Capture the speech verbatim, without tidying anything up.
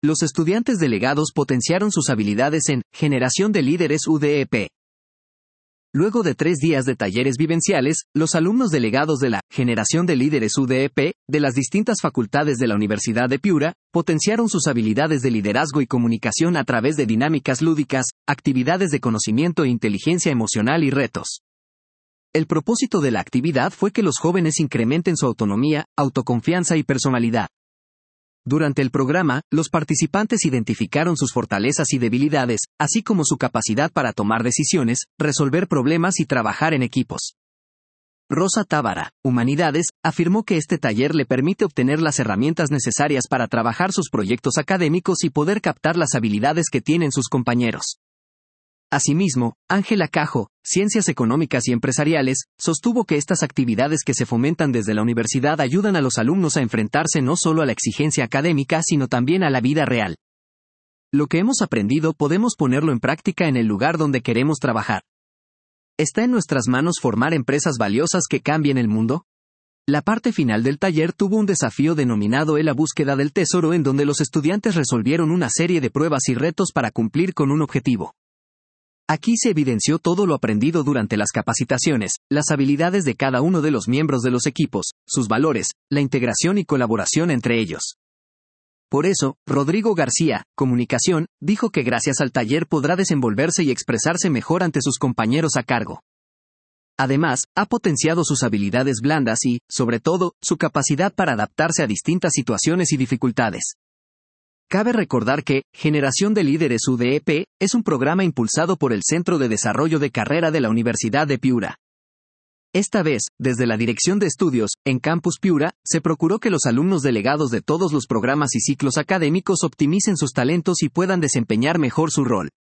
los estudiantes delegados potenciaron sus habilidades en Generación de Líderes U D E P. Luego de tres días de talleres vivenciales, los alumnos delegados de la Generación de Líderes U D E P, de las distintas facultades de la Universidad de Piura, potenciaron sus habilidades de liderazgo y comunicación a través de dinámicas lúdicas, actividades de conocimiento e inteligencia emocional y retos. El propósito de la actividad fue que los jóvenes incrementen su autonomía, autoconfianza y personalidad. Durante el programa, los participantes identificaron sus fortalezas y debilidades, así como su capacidad para tomar decisiones, resolver problemas y trabajar en equipos. Rosa Tábara, Humanidades, afirmó que este taller le permite obtener las herramientas necesarias para trabajar sus proyectos académicos y poder captar las habilidades que tienen sus compañeros. Asimismo, Ángela Cajo, Ciencias Económicas y Empresariales, sostuvo que estas actividades que se fomentan desde la universidad ayudan a los alumnos a enfrentarse no solo a la exigencia académica sino también a la vida real. Lo que hemos aprendido podemos ponerlo en práctica en el lugar donde queremos trabajar. ¿Está en nuestras manos formar empresas valiosas que cambien el mundo? La parte final del taller tuvo un desafío denominado La búsqueda del tesoro, en donde los estudiantes resolvieron una serie de pruebas y retos para cumplir con un objetivo. Aquí se evidenció todo lo aprendido durante las capacitaciones, las habilidades de cada uno de los miembros de los equipos, sus valores, la integración y colaboración entre ellos. Por eso, Rodrigo García, Comunicación, dijo que gracias al taller podrá desenvolverse y expresarse mejor ante sus compañeros a cargo. Además, ha potenciado sus habilidades blandas y, sobre todo, su capacidad para adaptarse a distintas situaciones y dificultades. Cabe recordar que Generación de Líderes U D E P es un programa impulsado por el Centro de Desarrollo de Carrera de la Universidad de Piura. Esta vez, desde la Dirección de Estudios, en Campus Piura, se procuró que los alumnos delegados de todos los programas y ciclos académicos optimicen sus talentos y puedan desempeñar mejor su rol.